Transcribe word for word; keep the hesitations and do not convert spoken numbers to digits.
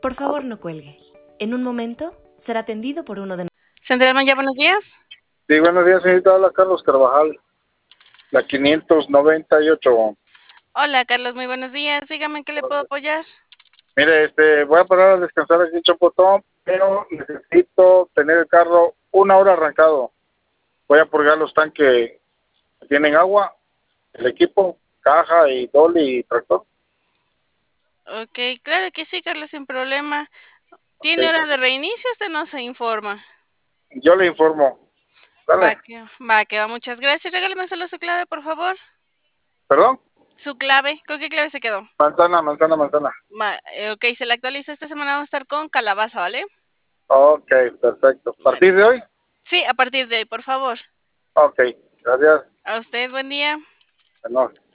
Por favor, no cuelgue. En un momento será atendido por uno de nosotros. Central Maya, buenos días. Sí, buenos días, señorita. Habla Carlos Carvajal, la quinientos noventa y ocho. Hola, Carlos, muy buenos días. Dígame en qué le puedo apoyar. Mire, este, voy a parar a descansar aquí en Chapotón, pero necesito tener el carro una hora arrancado. Voy a purgar los tanques que tienen agua, el equipo, caja y dolly y tractor. Ok, claro que sí, Carlos, sin problema. ¿Tiene Okay. hora de reinicio? Usted no se informa. Yo le informo. Va Dale. que va, que va. Muchas gracias. Regáleme solo su clave, por favor. ¿Perdón? Su clave. ¿Con qué clave se quedó? Manzana, manzana, manzana. Va, eh, ok, se la actualiza. Esta semana vamos a estar con calabaza, ¿vale? Ok, perfecto. ¿A Vale. partir de hoy? Sí, a partir de hoy, por favor. Ok, gracias. A usted, buen día. Bueno.